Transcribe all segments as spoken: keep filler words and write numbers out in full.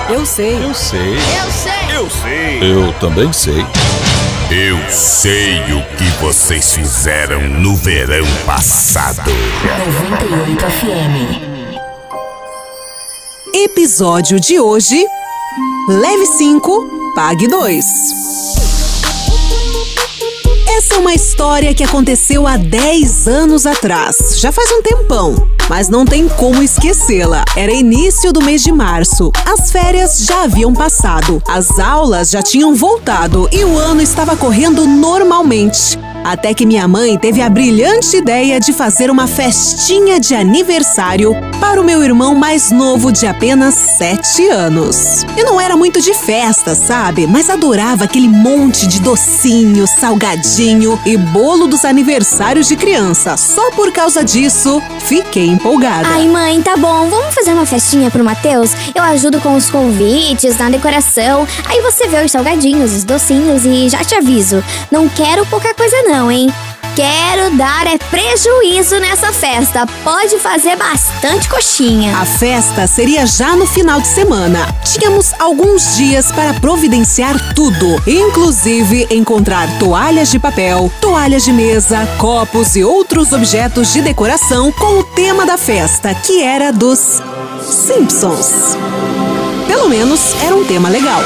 Eu sei. Eu sei. Eu sei. Eu sei. Eu também sei. Eu sei o que vocês fizeram no verão passado. noventa e oito F M. Episódio de hoje: Leve cinco, pague dois. Essa é uma história que aconteceu há dez anos atrás. Já faz um tempão, mas não tem como esquecê-la. Era início do mês de março. As férias já haviam passado, as aulas já tinham voltado e o ano estava correndo normalmente. Até que minha mãe teve a brilhante ideia de fazer uma festinha de aniversário para o meu irmão mais novo de apenas sete anos. Eu não era muito de festa, sabe? Mas adorava aquele monte de docinho, salgadinho e bolo dos aniversários de criança. Só por causa disso, fiquei empolgada. Ai, mãe, tá bom. Vamos fazer uma festinha pro Matheus? Eu ajudo com os convites, na decoração. Aí você vê os salgadinhos, os docinhos e já te aviso. Não quero pouca coisa não, hein? Quero dar é prejuízo nessa festa. Pode fazer bastante coxinha. A festa seria já no final de semana. Tínhamos alguns dias para providenciar tudo, inclusive encontrar toalhas de papel, toalhas de mesa, copos e outros objetos de decoração com o tema da festa, que era dos Simpsons. Pelo menos era um tema legal.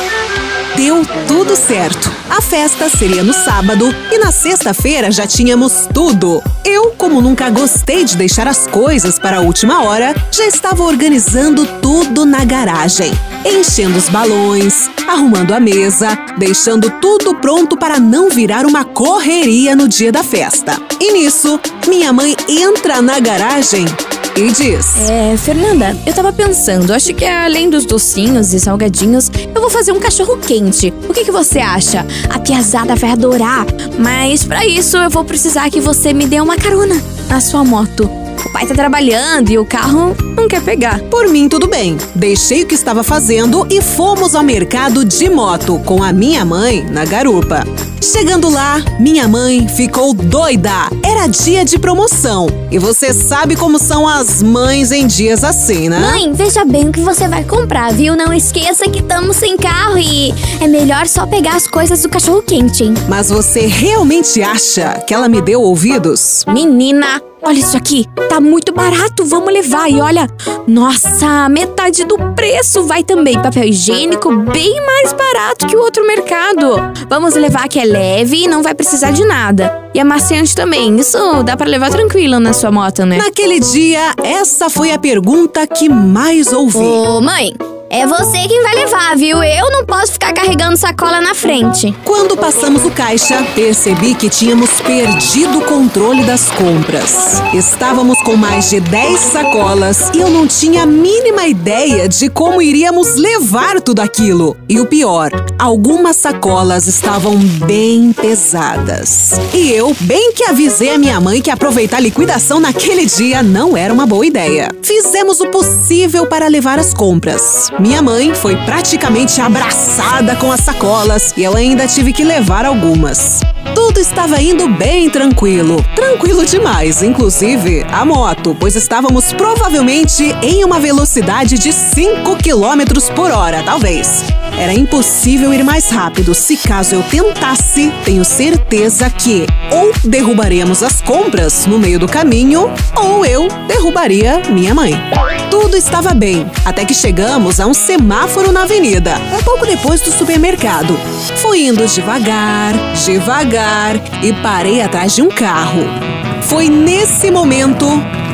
Deu tudo certo. A festa seria no sábado e na sexta-feira já tínhamos tudo. Eu, como nunca gostei de deixar as coisas para a última hora, já estava organizando tudo na garagem. Enchendo os balões, arrumando a mesa, deixando tudo pronto para não virar uma correria no dia da festa. E nisso, minha mãe entra na garagem e diz: É, Fernanda, eu tava pensando, acho que além dos docinhos e salgadinhos, eu vou fazer um cachorro quente. O que que você acha? A piazada vai adorar, mas pra isso eu vou precisar que você me dê uma carona na sua moto. O pai tá trabalhando e o carro não quer pegar. Por mim, tudo bem. Deixei o que estava fazendo e fomos ao mercado de moto com a minha mãe na garupa. Chegando lá, minha mãe ficou doida. Era dia de promoção. E você sabe como são as mães em dias assim, né? Mãe, veja bem o que você vai comprar, viu? Não esqueça que estamos sem carro e é melhor só pegar as coisas do cachorro quente, hein? Mas você realmente acha que ela me deu ouvidos? Menina, olha isso aqui, tá muito barato, vamos levar. E olha, nossa, metade do preço vai também. Papel higiênico bem mais barato que o outro mercado. Vamos levar que é leve e não vai precisar de nada. E amaciante também, isso dá pra levar tranquilo na sua moto, né? Naquele dia, essa foi a pergunta que mais ouvi. Ô, mãe, é você quem vai levar, viu? Eu não posso ficar carregando sacola na frente. Quando passamos o caixa, percebi que tínhamos perdido o controle das compras. Estávamos com mais de dez sacolas e eu não tinha a mínima ideia de como iríamos levar tudo aquilo. E o pior, algumas sacolas estavam bem pesadas. E eu, bem que avisei a minha mãe que aproveitar a liquidação naquele dia não era uma boa ideia. Fizemos o possível para levar as compras. Minha mãe foi praticamente abraçada com as sacolas e eu ainda tive que levar algumas. Tudo estava indo bem tranquilo. Tranquilo demais, inclusive a moto, pois estávamos provavelmente em uma velocidade de cinco quilômetros por hora, talvez. Era impossível ir mais rápido. Se caso eu tentasse, tenho certeza que ou derrubaríamos as compras no meio do caminho ou eu derrubaria minha mãe. Tudo estava bem, até que chegamos a um semáforo na avenida, um pouco depois do supermercado. Fui indo devagar, devagar e parei atrás de um carro. Foi nesse momento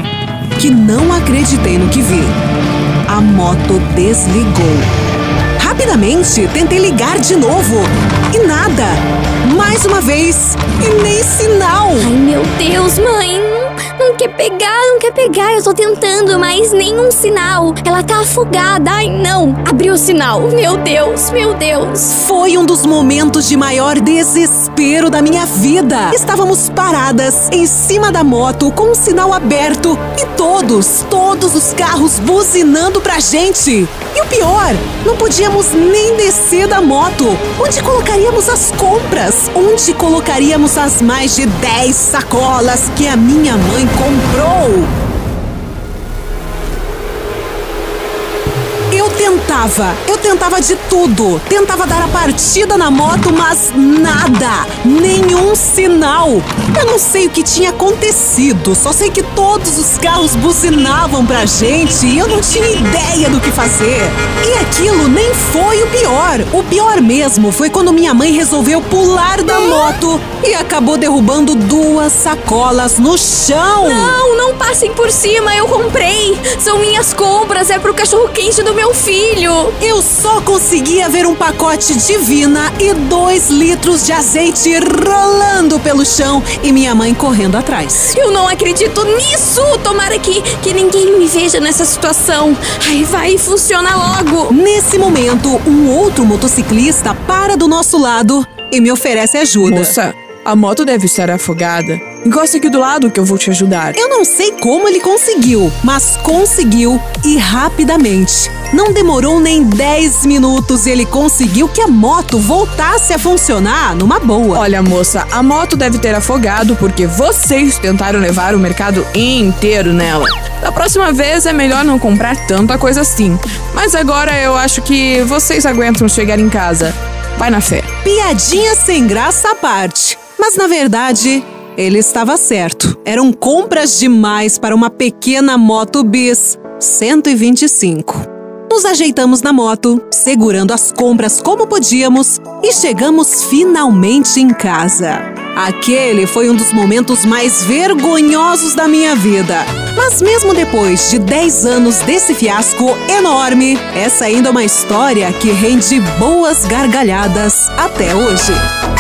que não acreditei no que vi. A moto desligou. Rapidamente, tentei ligar de novo. E nada. Mais uma vez. E nem sinal. Ai, meu Deus, mãe. Não quer pegar, não quer pegar. Eu tô tentando, mas nenhum sinal. Ela tá afogada. Ai, não. Abriu o sinal. Meu Deus, meu Deus. Foi um dos momentos de maior desespero da minha vida. Estávamos paradas em cima da moto com o sinal aberto e todos, todos os carros buzinando pra gente. E o pior, não podíamos nem descer da moto. Onde colocaríamos as compras? Onde colocaríamos as mais de dez sacolas que a minha mãe comprou? Eu tentava tentava, eu tentava de tudo. Tentava dar a partida na moto, mas nada, nenhum sinal. Eu não sei o que tinha acontecido, só sei que todos os carros buzinavam pra gente e eu não tinha ideia do que fazer. E aquilo nem foi o pior. O pior mesmo foi quando minha mãe resolveu pular da moto e acabou derrubando duas sacolas no chão. Não, não passem por cima, eu comprei. São minhas compras, é pro cachorro-quente do meu filho. Eu só conseguia ver um pacote de Vina e dois litros de azeite rolando pelo chão e minha mãe correndo atrás. Eu não acredito nisso! Tomara que, que ninguém me veja nessa situação. Ai, vai, funciona logo. Nesse momento, um outro motociclista para do nosso lado e me oferece ajuda. Moça, a moto deve estar afogada. Encosta aqui do lado que eu vou te ajudar. Eu não sei como ele conseguiu, mas conseguiu e rapidamente. Não demorou nem dez minutos e ele conseguiu que a moto voltasse a funcionar numa boa. Olha, moça, a moto deve ter afogado porque vocês tentaram levar o mercado inteiro nela. Da próxima vez é melhor não comprar tanta coisa assim. Mas agora eu acho que vocês aguentam chegar em casa. Vai na fé. Piadinha sem graça à parte. Mas na verdade, ele estava certo. Eram compras demais para uma pequena moto bis cento e vinte e cinco. Nos ajeitamos na moto, segurando as compras como podíamos e chegamos finalmente em casa. Aquele foi um dos momentos mais vergonhosos da minha vida. Mas mesmo depois de dez anos desse fiasco enorme, essa ainda é uma história que rende boas gargalhadas até hoje.